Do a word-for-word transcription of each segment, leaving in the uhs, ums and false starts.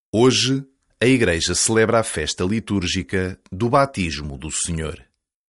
Hoje, a Igreja celebra a festa litúrgica do Batismo do Senhor.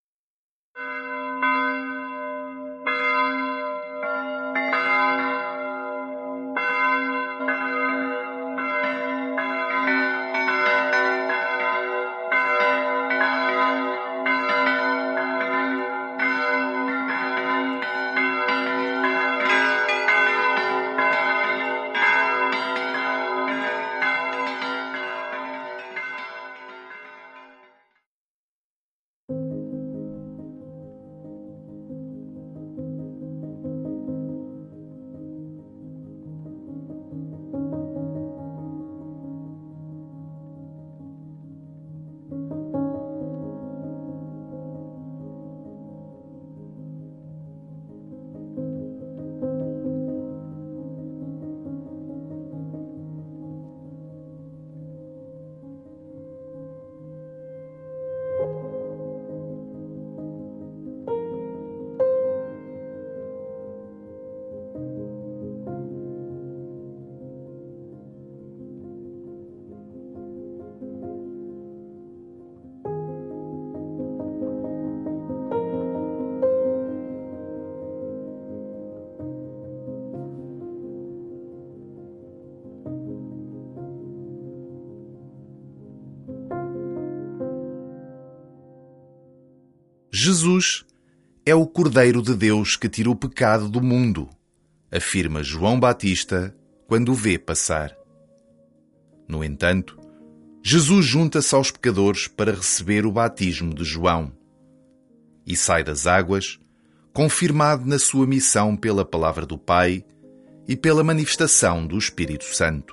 Jesus é o Cordeiro de Deus que tira o pecado do mundo, afirma João Batista quando o vê passar. No entanto, Jesus junta-se aos pecadores para receber o batismo de João e sai das águas, confirmado na sua missão pela palavra do Pai e pela manifestação do Espírito Santo.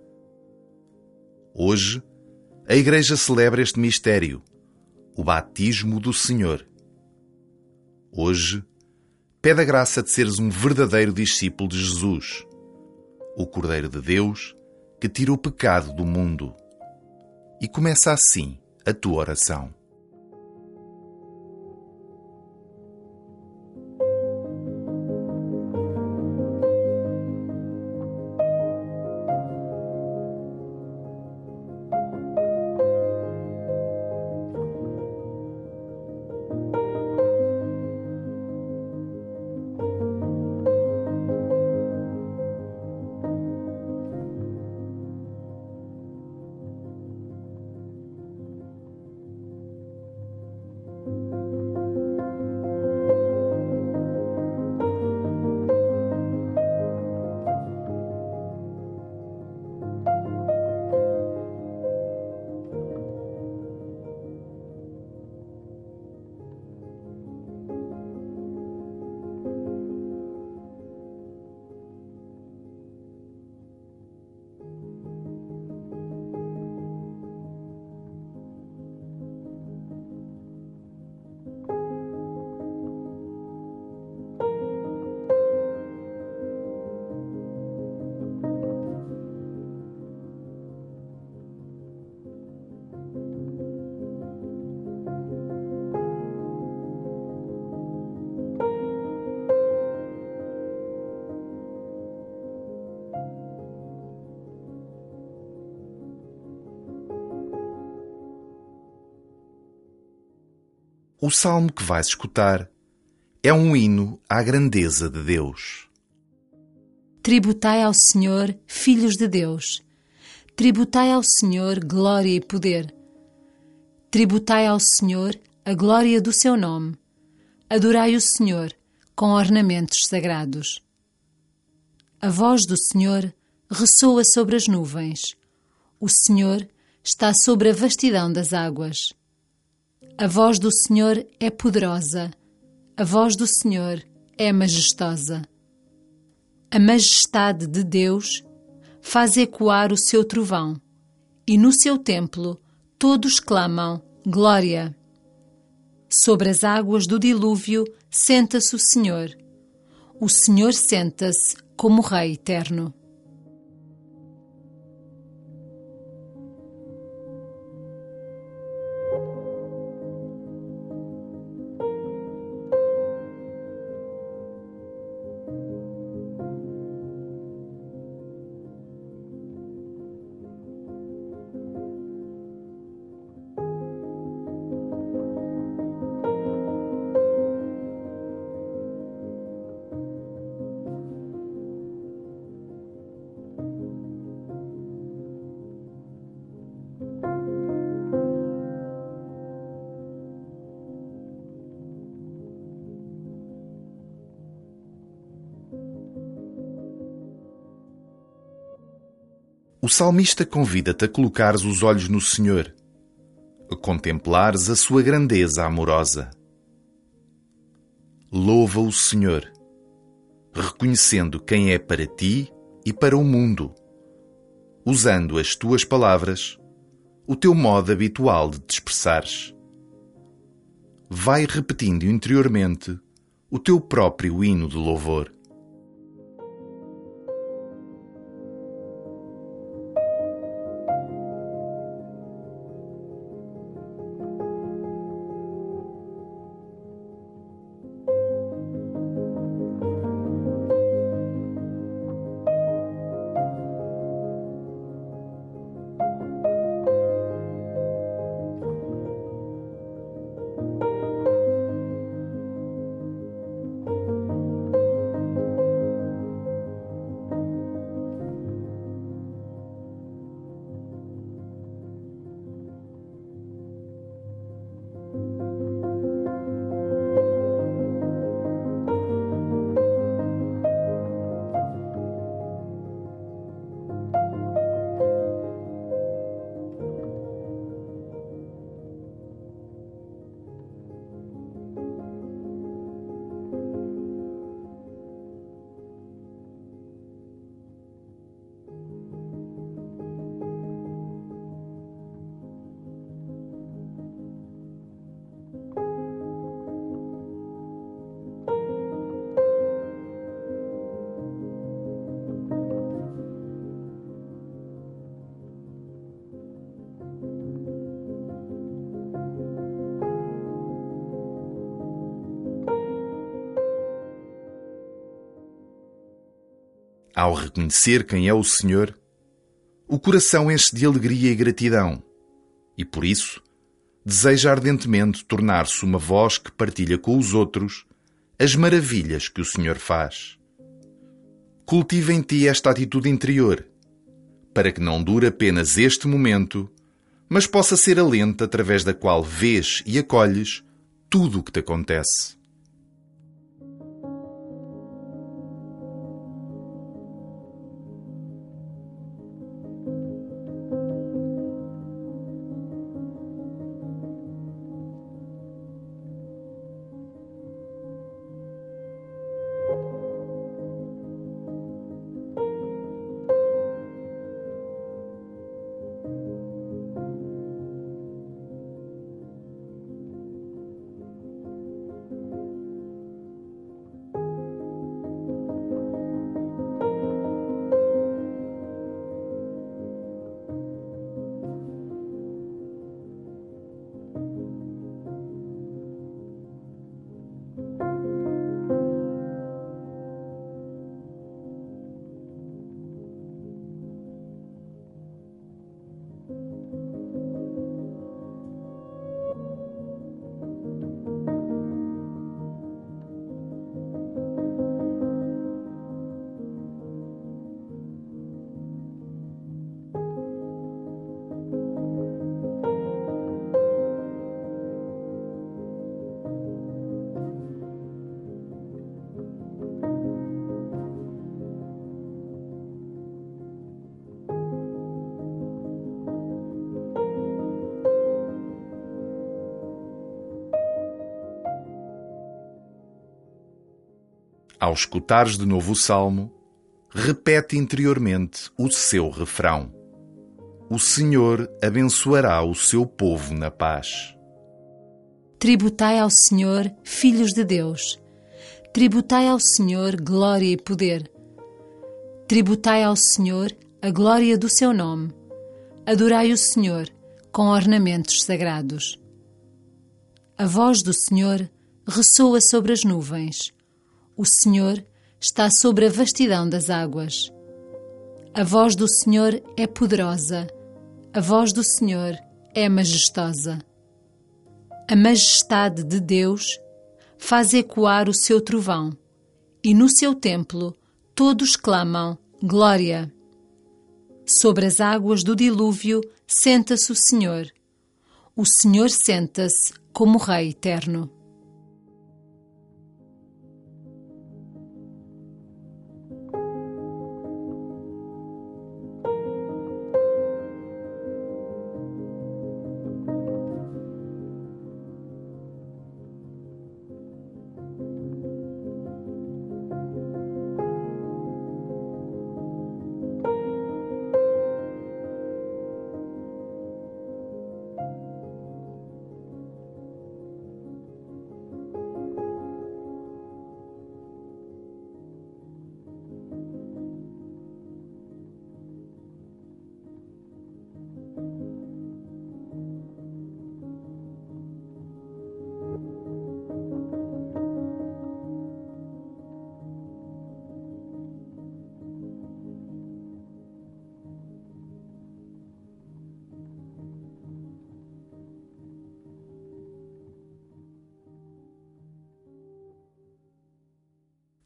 Hoje, a Igreja celebra este mistério, o batismo do Senhor. Hoje, pede a graça de seres um verdadeiro discípulo de Jesus, o Cordeiro de Deus que tira o pecado do mundo. E começa assim a tua oração. O salmo que vais escutar é um hino à grandeza de Deus. Tributai ao Senhor, filhos de Deus. Tributai ao Senhor glória e poder. Tributai ao Senhor a glória do seu nome. Adorai o Senhor com ornamentos sagrados. A voz do Senhor ressoa sobre as nuvens. O Senhor está sobre a vastidão das águas. A voz do Senhor é poderosa. A voz do Senhor é majestosa. A majestade de Deus faz ecoar o seu trovão, e no seu templo todos clamam glória. Sobre as águas do dilúvio senta-se o Senhor. O Senhor senta-se como Rei eterno. O salmista convida-te a colocares os olhos no Senhor, a contemplares a sua grandeza amorosa. Louva o Senhor, reconhecendo quem é para ti e para o mundo, usando as tuas palavras, o teu modo habitual de te expressares. Vai repetindo interiormente o teu próprio hino de louvor. Ao reconhecer quem é o Senhor, o coração enche de alegria e gratidão, e por isso deseja ardentemente tornar-se uma voz que partilha com os outros as maravilhas que o Senhor faz. Cultiva em ti esta atitude interior, para que não dure apenas este momento, mas possa ser a lente através da qual vês e acolhes tudo o que te acontece. Ao escutares de novo o Salmo, repete interiormente o seu refrão. O Senhor abençoará o seu povo na paz. Tributai ao Senhor, filhos de Deus. Tributai ao Senhor glória e poder. Tributai ao Senhor a glória do seu nome. Adorai o Senhor com ornamentos sagrados. A voz do Senhor ressoa sobre as nuvens. O Senhor está sobre a vastidão das águas. A voz do Senhor é poderosa. A voz do Senhor é majestosa. A majestade de Deus faz ecoar o seu trovão, e no seu templo todos clamam glória. Sobre as águas do dilúvio senta-se o Senhor. O Senhor senta-se como Rei eterno.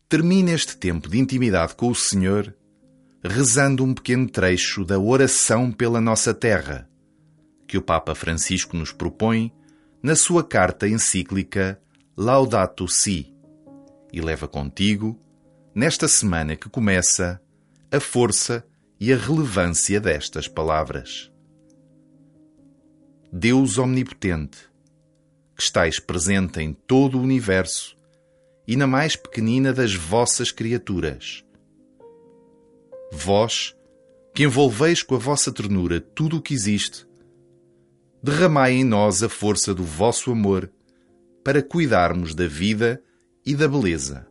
termine este tempo de intimidade com o Senhor rezando um pequeno trecho da oração pela nossa terra, que o Papa Francisco nos propõe na sua carta encíclica Laudato Si, e leva contigo, nesta semana que começa, a força e a relevância destas palavras. Deus omnipotente, que estais presente em todo o universo e na mais pequenina das vossas criaturas. Vós, que envolveis com a vossa ternura tudo o que existe, derramai em nós a força do vosso amor para cuidarmos da vida e da beleza.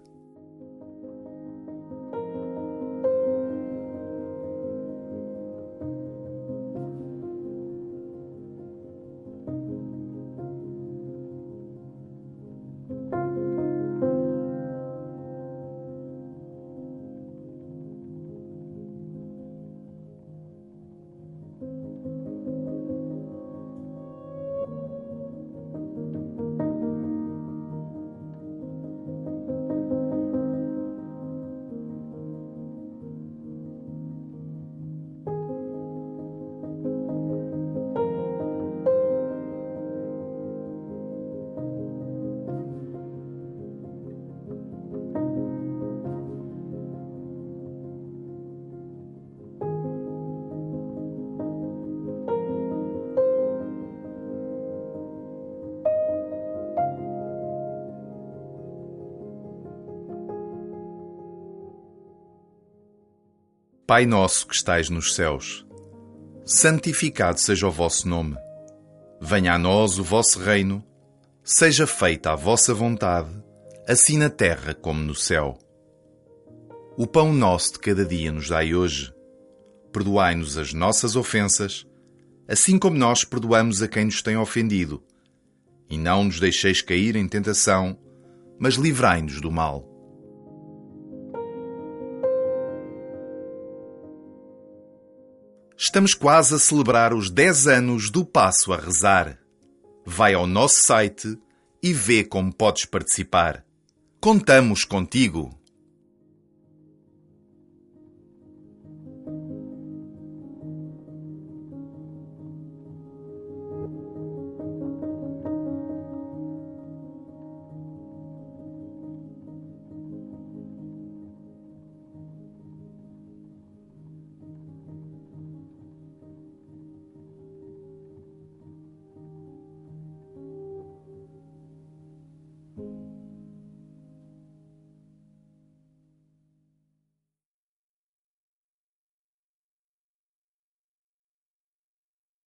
Pai nosso que estais nos céus, santificado seja o vosso nome. Venha a nós o vosso reino, seja feita a vossa vontade, assim na terra como no céu. O pão nosso de cada dia nos dai hoje. Perdoai-nos as nossas ofensas, assim como nós perdoamos a quem nos tem ofendido. E não nos deixeis cair em tentação, mas livrai-nos do mal. Estamos quase a celebrar os dez anos do Passo a Rezar. Vai ao nosso site e vê como podes participar. Contamos contigo!